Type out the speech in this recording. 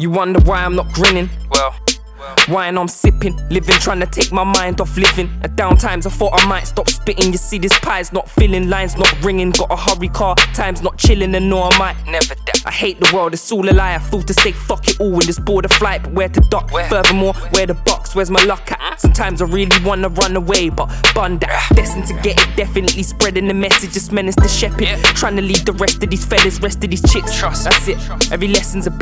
You wonder why I'm not grinning? Well, wine I'm sipping, living, trying to take my mind off living. At down times I thought I might stop spitting. You see this pie's not filling, lines not ringing. Got a hurry car, time's not chilling, and no I might never that. I hate the world, it's all a lie. I thought to say fuck it all in this border flight, but where to duck? Furthermore, where the box, where's my luck at? Sometimes I really wanna run away, but bun that. Destined to get it, definitely spreading the message. Just menace the shepherd, trying to lead the rest of these fellas, rest of these chicks. That's it, every lesson's a